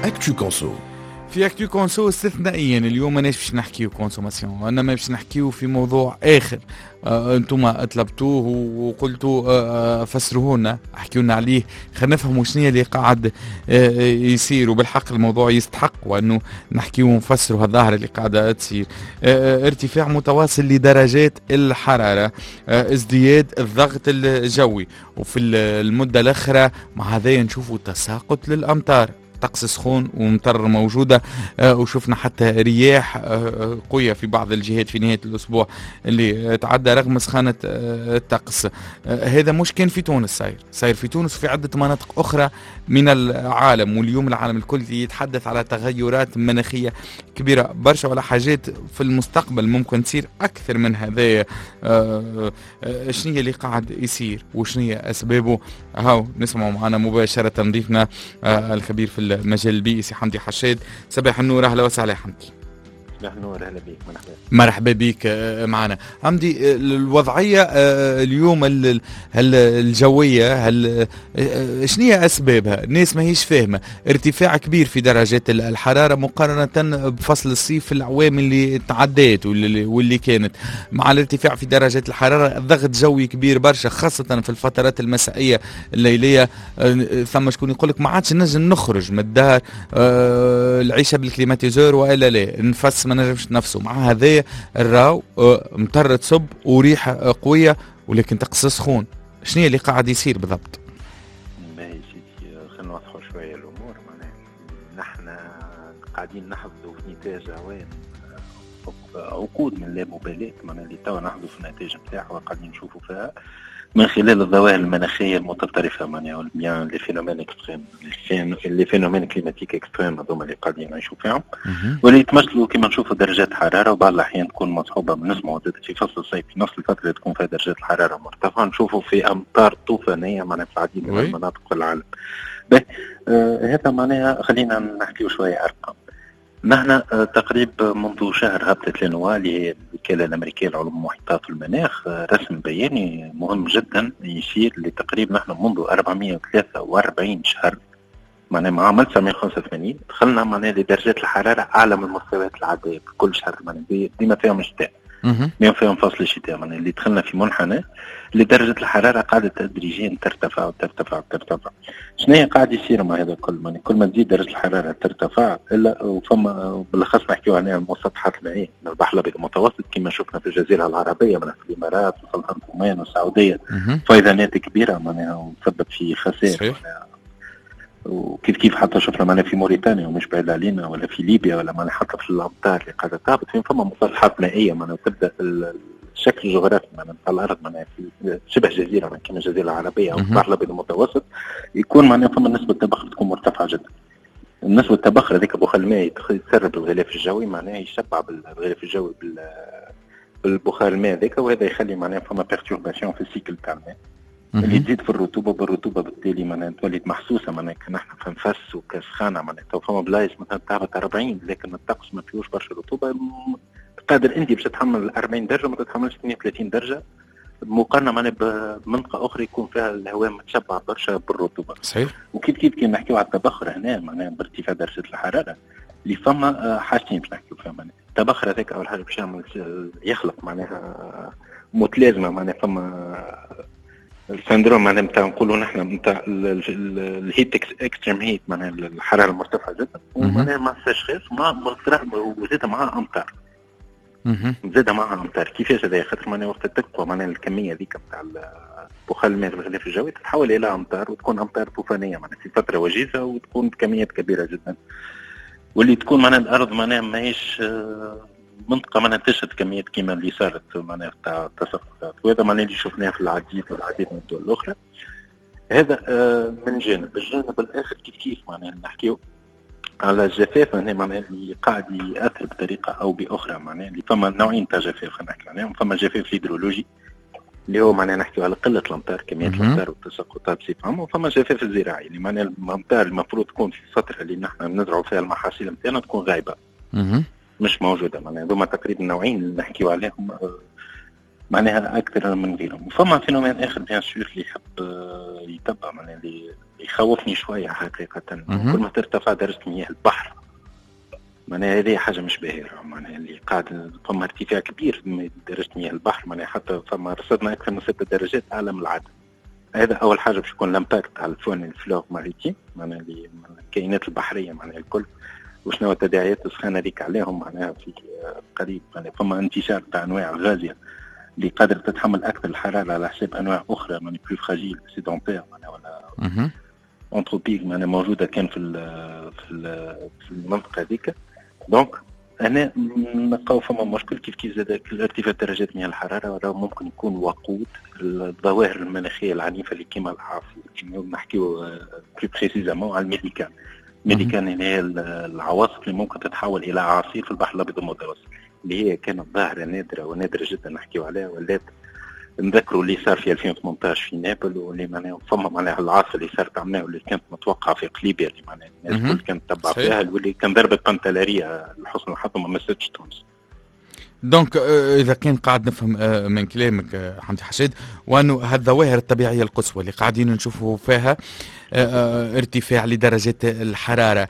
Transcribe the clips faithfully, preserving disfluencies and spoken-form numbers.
أكتو كونسو. في أكتو كونسو استثنائيا اليوم ماناش باش نحكيو كونسوماسيون، وإنما باش نحكيو في موضوع آخر. آه أنتم طلبتوه وقلتوا آه فسروه لنا، احكيوا لنا عليه، خلينا نفهموا شنو اللي قاعد آه يصير. وبالحق الموضوع يستحق وأنه نحكيو ونفسروا هالظاهرة اللي قاعدة تصير. آه ارتفاع متواصل لدرجات الحرارة، آه ازدياد الضغط الجوي، وفي المدة الأخرى مع هذا نشوفوا تساقط للأمطار، طقس سخون ومطر موجودة. آه وشفنا حتى رياح آه قوية في بعض الجهات في نهاية الأسبوع اللي تعدى رغم سخانة آه الطقس. آه هذا مش كان في تونس، صاير صاير في تونس وفي عدة مناطق أخرى من العالم. واليوم العالم الكل يتحدث على تغيرات مناخية كبيرة برشا، ولا حاجات في المستقبل ممكن تصير أكثر من هذا. آه آه شنية اللي قاعد يصير وشنية أسبابه؟ هاو نسمعوا معنا مباشرة ضيفنا آه الخبير في المجال البيئي سي حمدي حشاد. صباح النور، اهلا وسهلا يا حمدي. صباح النور، اهلا بك. مرحبا مرحبا بك معنا حمدي. الوضعيه اليوم الجويه، هل شنية اسبابها؟ الناس ما هيش فاهمه. ارتفاع كبير في درجات الحراره مقارنه بفصل الصيف في الاعوام اللي تعدات واللي كانت. مع الارتفاع في درجات الحراره ضغط جوي كبير برشا، خاصه في الفترات المسائيه الليليه. ثم شكون يقول لك ما عادش نجم نخرج من الدار، العيشه بالكليماتيزور والا لا نفس ما نجمش نفسه. مع هذا الراو مطر تصب وريحه قويه ولكن طقس سخون. شنو اللي قاعد يصير بالضبط؟ باهي سيدي، خلينا نوضحوا شويه الامور. معناها نحن قاعدين نحفظوا في نتاج عوام عقود من لا مبالاه، معناها اللي توا نحفظوا في النتائج نتاعها وقاعدين نشوفوا فيها من خلال الظواهر المناخيه المتطرفه، معناها بيان لي فينومين اكستريم، لي فينومين كليماتيك اكستريم هذوما اللي قاعدين نعيشوا فيهم، واللي يتمثلوا كما نشوفوا درجات حراره وبعض الاحيان تكون مصحوبه بنسمعوا في فصل الصيف في نفس الفتره اللي تكون فيها درجات الحراره مرتفعه نشوفوا في امطار طوفانيه معناها في العديد من المناطق في العالم. آه هذا معناها خلينا نحكيو شويه ارقام. نحن آه تقريبا منذ شهر هبطت لنوا اللي هي الوكاله الامريكيه لعلوم المحيطات والمناخ آه رسم بياني مهم جدا يشير لتقريبا نحن منذ أربعمائة وثلاثة وأربعين شهر معناها مع عام تسعمائة وخمسة وثمانين دخلنا معناها لدرجات الحراره اعلى من المستويات العاديه في كل شهر، معناها ديما فيهم شتاء ديما فيهم فصل الشتاء، معناها اللي دخلنا في منحنى لدرجه الحراره قاعده تدريجيا ترتفع وترتفع وترتفع. شنو هي قاعد يصير مع هذا الكل؟ معناها كل ما تزيد درجه الحراره ترتفع، الا وفما بالاخص نحكيو عن المسطحات المائيه من البحر الابيض المتوسط كما شفنا في الجزيره العربيه، معناها في الامارات وسلطنه عمان والسعوديه فيضانات كبيره معناها وتسبب في خسائر. وكيف كيف حتى شفنا معنا في موريتانيا ومش بعيد علينا ولا في ليبيا ولا معنا حتى في الامطار اللي قاعده تهبط فين فما مسطحات مائيه معناها تبدا الشكل الجغرافي معناها نتاع الارض معناها في شبه جزيره كما الجزيره العربيه او البحر الابيض المتوسط يكون معناها فما نسبه التبخر تكون مرتفعه جدا. النسبه التبخر هذيك بخار الماء يسرب الغلاف الجوي معناها يشبع بالغلاف الجوي بالبخار الماء هذاك، وهذا يخلي معناها فما بيرتورباسيون في السيكل تاع الماء اللي تزيد في الرطوبه بالرطوبه بالتالي معناها تولي محسوسه معناها كان احنا في نفس وكسخانه معناها تو فما بلايص مثلا تهبط أربعين لكن الطقس ما فيهوش برشا رطوبه قادر انت باش تتحمل أربعين درجه ما تتحملش اثنين وثلاثين درجه مقارنه معناها بمنطقه اخرى يكون فيها الهواء متشبع برشا بالرطوبه. صحيح. وكيف كيف كي نحكيو على التبخر هنا معناها بارتفاع درجه الحراره اللي فما حاجتين باش نحكيو فيها معناها التبخر هذاك اول حاجه باش يعمل يخلق معناها متلازمه معناها فما السندروم معناها نتاع نقولوا نحن نتاع الهيت اكستريم هيت معناها الحراره المرتفعه جدا ومعناها ما استشخاص ما مطرح وزيد معها امطار. زاد معها امطار. كيفاش هذا؟ خاطر معناها وقت تقوى معناها الكميه ذيك نتاع بخار الماء في الغلاف الجوي تتحول الى امطار وتكون امطار طوفانيه معناها في فتره وجيزه وتكون بكميات كبيره جدا واللي تكون معناها الارض معناها ماهيش منطقة معناها تشهد كميات كيما اللي صارت معناها تاع التساقطات، وهذا معناها اللي شفناه في العديد والعديد من الدول الأخرى. هذا آه من جانب. الجانب الآخر كيف كيف معناها نحكيو على الجفاف هنا معناها اللي قاعد يأثر بطريقة أو بأخرى معناها اللي فما نوعين تاع جفاف خلينا نحكي عليهم. فما جفاف هيدرولوجي اللي هو معناها نحكيو على قلة الأمطار كميات الأمطار والتساقطات بصفة عامة، وفما جفاف الزراعي اللي معناها الأمطار المفروض تكون في الفترة اللي نحن نزرعوا فيها المحاصيل نتاعنا تكون غايبة مش موجودة معناها. هذوما تقريبا نوعين اللي نحكيو عليهم معناها اكثر من غيرهم. فما فينومين اخر بيان سور اللي يحب يتبع، معناها اللي يخوفني شويه حقيقه. كل ما ترتفع درجه مياه البحر معناها هذه حاجه مش باهره، معناها اللي قاعد فما ارتفاع كبير من درجه مياه البحر، معناها حتى فما رصدنا اكثر من ست درجات اعلى من العاده. هذا اول حاجه باش يكون الامباكت على الفون الفلور ماريتيم، معناها اللي الكائنات البحريه معناها الكل، وشنو التداعيات السخانه هذيك عليهم. معناها في قريب معناها فما انتشار تاع انواع غازيه اللي قادر تتحمل اكثر الحراره على حساب انواع اخرى معناها بلو فراجيل سيدونتير معناها ولا انتروبيك معناها موجوده كان في في في المنطقه هذيك. دونك انا نلقاو فما مشكل كيف كيف زاد ارتفاع درجات مياه الحراره، راه ممكن يكون وقود الظواهر المناخيه العنيفه اللي كيما الاعاصير. نحكيو بلو بريسيزامون على الميديكان. الميديكان اللي هي العواصف اللي ممكن تتحول الى اعاصير في البحر الابيض المتوسط، اللي هي كانت ظاهره نادره ونادره جدا نحكيو عليها. ولات نذكروا اللي صار في ألفين وثمانطاش في نابل، واللي معناها فما معناها العاصفه اللي صارت عمنا واللي كانت متوقعه في قليبيا اللي معناها الناس الكل كانت تتبع فيها، واللي كان ضربه بنتلاريه لحسن الحظ ما مستش تونس. دونك اذا كان قاعد نفهم من كلامك حمدي حشاد، وانه هالظواهر الطبيعيه القصوى اللي قاعدين نشوفوا فيها ارتفاع لدرجات الحراره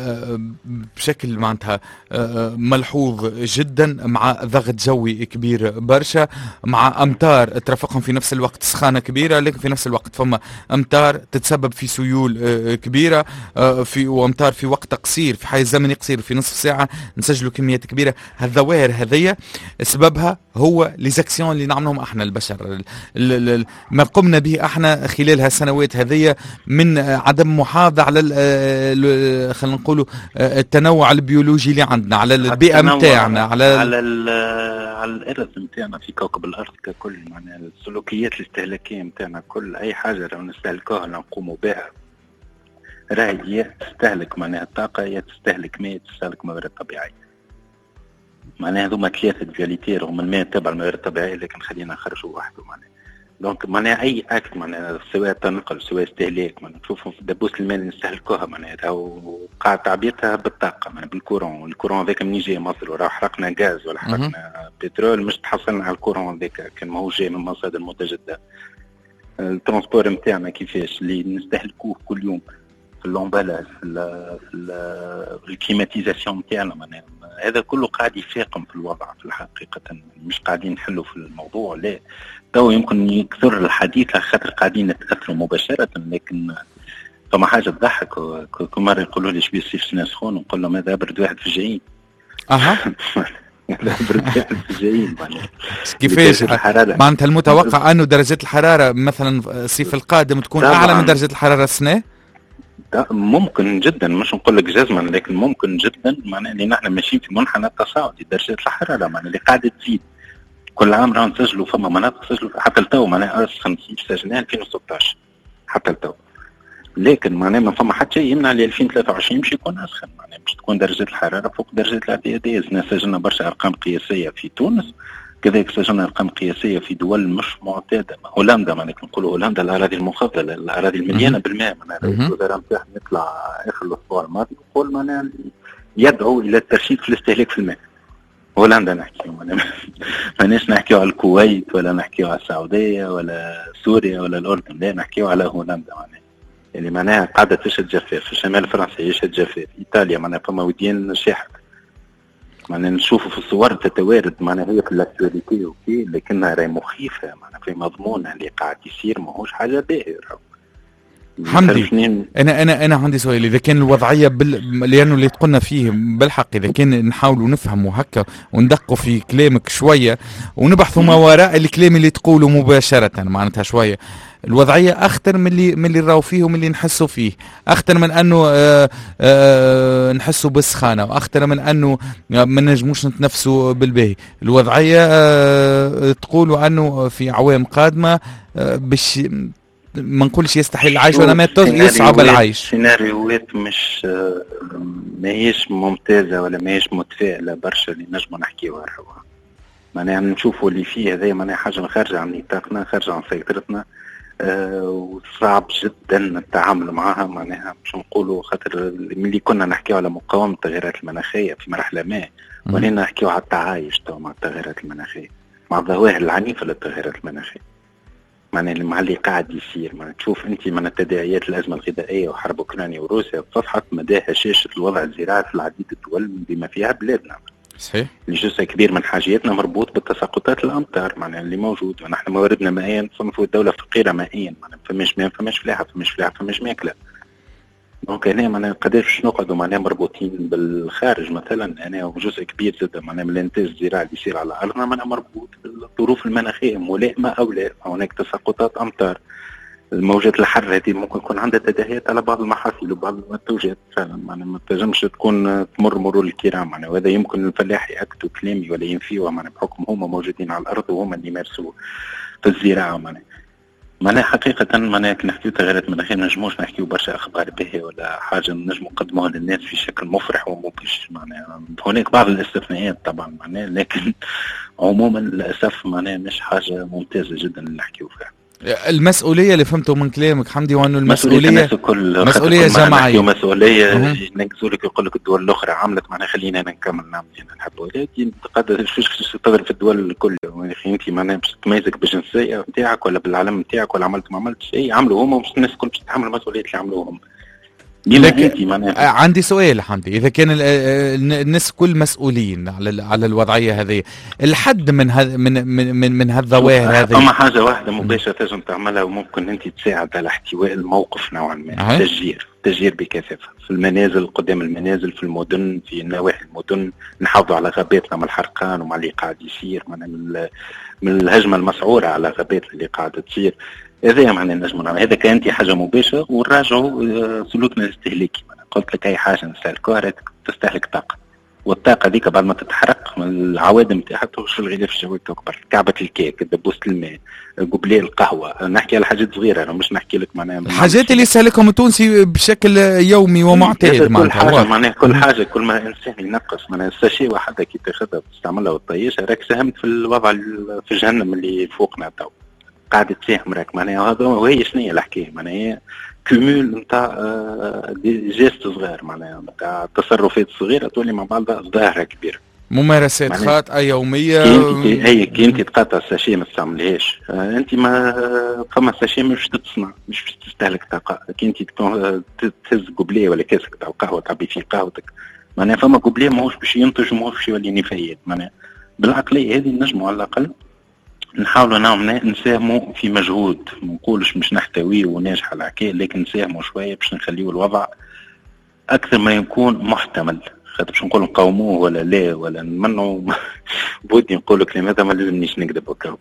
بشكل معناتها ملحوظ جدا، مع ضغط جوي كبير برشا، مع امطار ترافقهم في نفس الوقت، سخانه كبيره، لكن في نفس الوقت فما امطار تتسبب في سيول كبيره، في وامطار في وقت قصير، في حيز زمني قصير، في نصف ساعه نسجلوا كميات كبيره. هالظواهر هذيا سببها هو ليزاكسيون اللي نعملهم احنا البشر، ما قمنا به احنا خلال هالسنوات هذيا من عدم محافظة على خلينا نقولوا التنوع البيولوجي اللي عندنا، على البيئة متاعنا، على على على الارض متاعنا في كوكب الارض ككل. معناها السلوكيات الاستهلاكية متاعنا كل اي حاجة لو نستهلكوها نقوموا بها راهي يا تستهلك معناها الطاقة، يا تستهلك ماء، تستهلك موارد طبيعية. معناها هذوما ثلاثة دياليتي رغم الماء تبع الموارد الطبيعية، لكن خلينا نخرجوا وحده. معناها دونك معناها اي اكت معناها سواء تنقل سواء استهلاك معناها نشوفوا في دبوس الماء اللي نستهلكوها معناها راهو قاعد تعبيتها بالطاقه معناها بالكورون. والكورون هذاك منين جاي مصر؟ وراه حرقنا غاز ولا حرقنا بترول مش تحصلنا على الكورون هذاك، كان ماهوش جاي من مصادر متجدده. الترانسبور نتاعنا كيفاش اللي نستهلكوه كل يوم في اللومبالاج في الكليماتيزاسيون نتاعنا، معناها هذا كله قاعد يفاقم في الوضع في الحقيقه. مش قاعدين نحلوا في الموضوع، لا تو يمكن يكثر الحديث خاطر قاعدين نتاثروا مباشره. لكن فما حاجه تضحك، كل مره يقولوا لي شبيه الصيف سنه سخون، نقول لهم هذا برد واحد في الجايين. اها برد واحد في الجايين. معناها كيفاش معناتها المتوقع انه درجات الحراره مثلا الصيف القادم تكون اعلى من درجه الحراره السنه؟ ممكن جدا، مش نقول لك جزما لكن ممكن جدا. معناها اللي نحن ماشيين في منحنى التصاعد درجات الحراره، معناها اللي قاعده تزيد كل عام. راهو نسجلوا فما مناطق سجلوا حتى التو معناها أسخن سجلناها ألفين وستطاش حتى التو، لكن معناها ما فما حتى شيء يمنع ل ألفين وثلاثة وعشرين باش يكون أسخن. معناها باش تكون درجة الحرارة فوق درجة الاعتيادية. سجلنا برشا أرقام قياسية في تونس، كذلك سجلنا أرقام قياسية في دول مش معتادة. هولندا معناها نقولوا هولندا الأراضي المفضلة، الأراضي المليانة بالماء. معناها الوزراء نتاعها يطلع آخر الأسبوع الماضي يقول معناها يدعو إلى الترشيد في الاستهلاك في الماء. هولندا نحكيو ماناش نحكيو على الكويت ولا نحكيو على السعودية ولا سوريا ولا الأردن، لا نحكيو على هولندا معناها اللي معناها قاعدة تشهد جفاف. في شمال فرنسا يشهد جفاف، إيطاليا معناها فما وديان شاحت. معناها نشوفوا في الصور تتوارد معناها هي في الاكتواليتي اوكي، لكنها راهي مخيفة معناها في مضمونها اللي قاعد يصير ماهوش حاجة باهية. حمدي انا انا انا عندي سؤال، اذا كان الوضعيه بال... لانه اللي تقولنا فيه بالحق، اذا كان نحاولوا نفهموا هكا وندقوا في كلامك شويه ونبحثوا ما وراء الكلام اللي تقوله مباشره، معناتها شويه الوضعيه اخطر من اللي من اللي نراو فيه ومن اللي نحسوا فيه، اخطر من انه آآ آآ نحسوا بالسخانه، واخطر من انه ما نجموش نتنفسوا بالباهي. الوضعيه تقولوا انه في اعوام قادمه باش ما نقولش يستحيل العيش ولا ما يصعب العيش. سيناريوهات مش ماهيش ممتازه ولا ماهيش متفائله برشا اللي نجموا نحكيوها. معناها نشوفوا اللي فيه هذا معناها حاجه خارجه عن نطاقنا، خارجه عن سيطرتنا، أه وصعب جدا التعامل معها. معناها مش نقولوا خاطر ملي كنا نحكيو على مقاومه التغيرات المناخيه في مرحله ما، ولينا نحكيو على التعايش تو مع التغيرات المناخيه. مع الظواهر العنيفه للتغيرات المناخيه. معناها مع اللي قاعد يصير، معناها تشوف انت من تداعيات الازمه الغذائيه وحرب اوكرانيا وروسيا تصحت مدى هشاشه الوضع الزراعي في العديد الدول بما فيها بلادنا. صحيح. اللي جزء كبير من حاجياتنا مربوط بتساقطات الامطار، معناها اللي موجود، ونحن مواردنا مائيا فما في الدوله فقيره مائيا، معناها فماش ماء فماش فلاحه، فماش فلاحه فماش ماكله. دونك هنا معناها قداش نقعدوا معناها مربوطين بالخارج. مثلا انا وجزء كبير زاد معناها من الانتاج الزراعي اللي يصير على ارضنا معناها مربوط بالظروف المناخيه ملائمه او لا. هناك تساقطات امطار، الموجات الحر هذه ممكن يكون عندها تداعيات على بعض المحاصيل وبعض المنتوجات فعلا، معناها ما تنجمش تكون تمر مرور الكرام معناها. وهذا يمكن الفلاح ياكدوا كلامي ولا ينفيوه معناها بحكم هما موجودين على الارض وهما اللي يمارسوا في الزراعه معناها. معناها حقيقة معناها كي نحكيو تغيرات مناخية ما نجموش نحكيو برشا أخبار باهية ولا حاجة نجمو نقدموها للناس في شكل مفرح ومبهج. معناها هناك بعض الاستثناءات طبعا معناها، لكن عموما للأسف معناها مش حاجة ممتازة جدا اللي نحكيو فيها. المسؤولية اللي فهمته من كلامك حمدي وأنه المسؤولية كل مسؤولية جماعية ومسؤولية نقصوا لك يقول لك الدول الأخرى عملت معناها خلينا نكمل نعمل هنا نحبوا، لكن تقدر شوش تضرب في الدول الكل. يا أخي أنت معناها باش تميزك بالجنسية نتاعك ولا بالعلم نتاعك ولا عملت ما عملتش شيء عملوا هما، ومش الناس الكل باش تتحمل المسؤوليات اللي عملوهم. لكن عندي سؤال حمدي، إذا كان الناس كل مسؤولين على على الوضعية هذه، الحد من هذا من من من, من هالظواهر هذه أما حاجة واحدة مباشرة تنجم تعملها وممكن أنت تساعد على احتواء الموقف نوعا ما. تشجير تشجير بكثافة في المنازل، قدام المنازل، في المدن، في نواحي المدن، نحافظوا على غاباتنا من الحرقان ومع اللي قاعد يصير من من الهجمة المسعورة على غابات اللي قاعدة تصير. هذا معنى النجم نعمل هذا كانت حاجه مباشره. ونراجعوا سلوكنا الاستهلاكي. قلت لك اي حاجه نستهلكوها تستهلك طاقه، والطاقه ديك بعد ما تتحرق العوادم نتاعها تخرج الغلاف الجوي تكبر، كعبه الكيك، دبوسه الماء، قبليه القهوه. نحكي على حاجات صغيره، انا مش نحكي لك معناها الحاجات اللي يستهلكهم التونسي بشكل يومي ومعتاد. كل حاجه معناها كل حاجه كل ما الانسان ينقص معناها الساشي واحده كي تاخذها وتستعملها وتطيشها راك ساهمت في الوضع في جهنم اللي فوقنا تو قاعدة تساهم راك معناها. هذا وهي شنو هي الحكايه معناها هي كومول نتاع جيست صغير معناها نتاع تصرفات صغيره تولي مع بعضها ظاهره كبيره. ممارسات خاطئه يوميه. كي هي كي انت تقاطع الساشي ما تستعملهاش انت ما فما ساشي مش تتصنع مش باش تستهلك طاقه. كي انت تهز قبليه ولا كاسك تاع قهوه تعبي فيه قهوتك معناها فما قبليه ماهوش باش ينتج وماهوش باش يولي نفايات. معناها بالعقليه هذه نجموا على الاقل نحاولوا نعم نساهموا في مجهود، ما نقولش مش نحتويه وناجح على الحكايه، لكن نساهموا شويه باش نخليوا الوضع اكثر ما يكون محتمل. خاطر باش نقول نقاوموه ولا لا ولا نمنعوا بودي نقول كلام هذا ما لازمنيش نكذب هكا.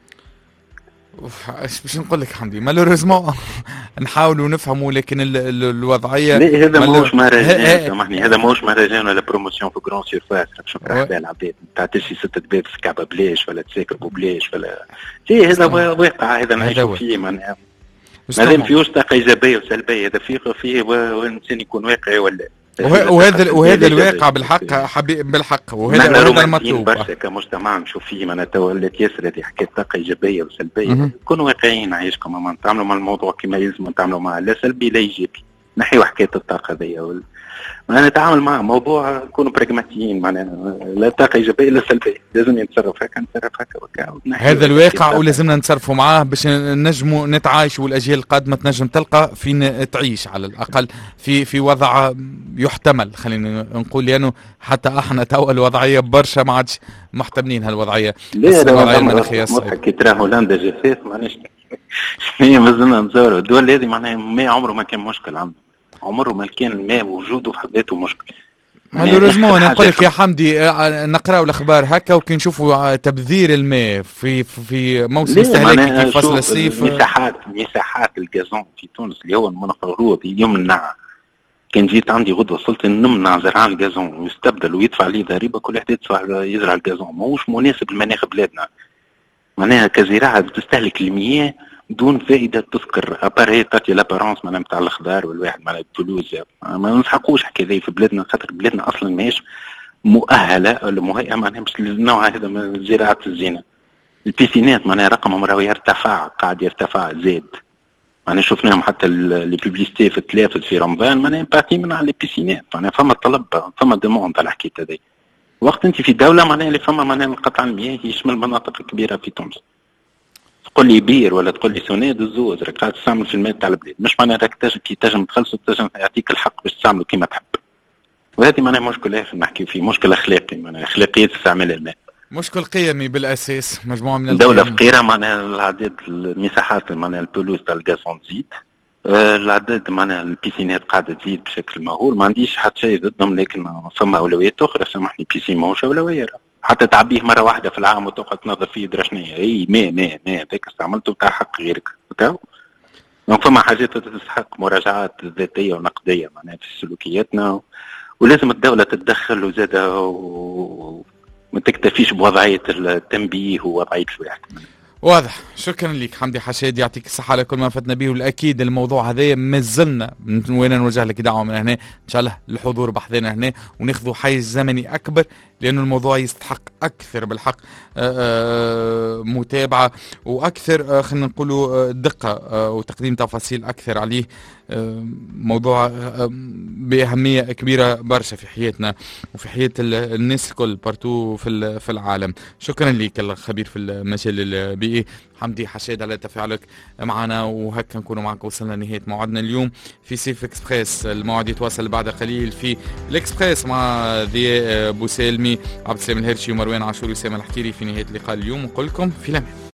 ايش باش نقول لك حمدي مالوريزمون نحاولوا نفهموا، لكن ال ال الوضعيه لا هذا ماهوش مهرجان سامحني، هذا ماهوش مهرجان ولا بروموسيون في جران سيرفاس باش نفرح بها العباد نتاع تشري ست دباب في كعبه بلاش ولا تساكر ببلاش ولا شيء. هذا واقع هذا نعيشوا فيه معناها مادام فيهوش طاقه ايجابيه وسلبيه. هذا فيه فيه والانسان يكون واقعي ولا وهذا وهذا الواقع بالحق حبيب بالحق. وهذا هذا المطلوب برشا كمجتمع نشوف فيه معناتها ولات ياسر هذه حكايه طاقه ايجابيه وسلبيه. كونوا واقعيين عايشكم ما نتعاملوا مع الموضوع كما يلزم نتعاملوا معه لا سلبي لا ايجابي. نحيوا حكايه الطاقه هذيا وال... معناها نتعامل مع موضوع نكونوا براغماتيين معناها لا طاقه ايجابيه لا سلبيه لازم يتصرف هكا نتصرف هكا وكا. هذا الواقع ولازمنا نتصرفوا معاه باش نجموا نتعايشوا والاجيال القادمه تنجم تلقى فين تعيش على الاقل في في وضع يحتمل. خلينا نقول لانه حتى احنا تو الوضعيه برشا ما عادش محتملين هالوضعيه. لا الوضعيه المناخيه مضحك كي ترى هولندا جفاف معناش هي مازلنا نتصوروا الدول هذه معناها ما عمره ما كان مشكل عندهم، عمره ما كان الماء وجوده في حد ذاته مشكل. مالوريزمون انا نقول لك يا حمدي نقراو الاخبار هكا وكي نشوفوا تبذير الماء في في موسم استهلاكي في فصل الصيف. مساحات مساحات الغازون في تونس اللي هو المنخروط يمنع. كان جيت عندي غدوه وصلت نمنع زرعان الغازون ويستبدل ويدفع عليه ضريبه كل واحد يدفع يزرع الغازون. ماهوش مناسب لمناخ بلادنا معناها كزراعه بتستهلك المياه دون فائده تذكر ابار هي تعطي لابارونس معناها نتاع الخضار والواحد معناها التلوز. ما نسحقوش حكايه في بلادنا خاطر بلادنا اصلا ماهيش مؤهله ولا مهيئه معناها باش النوع هذا من زراعه الزينه. البيسينات معناها رقمهم راهو يرتفع قاعد يرتفع زاد معناها شفناهم حتى لي بوبليستي في التلفز في رمضان معناها بارتي من على البيسينات معناها فما طلب فما دوموند على الحكايه هذه. وقت انت في دوله معناها اللي فما معناها القطع المياه يشمل مناطق كبيره في تونس، تقول لي بير ولا تقول لي سوناد الزوز راك قاعد تستعمل في الماء تاع البلاد، مش معناها راك تجم كي تجم تخلصوا تجم يعطيك الحق باش تستعملوا كيما تحب. وهذه معناها مشكل اخر نحكي فيه، مشكل اخلاقي معناها اخلاقيه استعمال الماء، مشكل قيمي بالاساس. مجموعه من الدوله فقيره معناها العدد المساحات معناها البلوز تاع الغازون تزيد، العدد معناها البيسينات قاعده تزيد بشكل مهول. ما عنديش حتى شيء ضدهم، لكن فما اولويات اخرى. سامحني بيسين ماهوش اولويه، حتى تعبيه مره واحده في العام وتقعد تنظف فيه درشنيه اي ماء ماء ماء هذاك استعملته بتاع حق غيرك هكا. دونك فما حاجات تستحق مراجعات ذاتيه ونقديه معناها في سلوكياتنا، ولازم الدوله تتدخل وزادها وما تكتفيش بوضعيه التنبيه ووضعيه الواحد. واضح. شكرا لك حمدي حشاد، يعطيك الصحة على كل ما فتنا به. والأكيد الموضوع هذا مازلنا من وين نوجه لك دعوة من هنا إن شاء الله الحضور بحثنا هنا وناخذوا حيز زمني أكبر، لأنه الموضوع يستحق أكثر بالحق متابعة وأكثر خلينا نقولوا دقة وتقديم تفاصيل أكثر عليه. موضوع بأهمية كبيرة برشا في حياتنا وفي حياة الناس الكل بارتو في في العالم. شكرا لك الخبير في المجال البيئي حمدي حشاد على تفاعلك معنا، وهكا نكونوا معك وصلنا لنهاية موعدنا اليوم في سيف اكسبريس. الموعد يتواصل بعد قليل في الاكسبريس مع ضياء بوسالمي، عبد السلام الهرشي ومروان عاشور وسام الحكيري في نهاية اللقاء اليوم. نقول لكم في الأمان.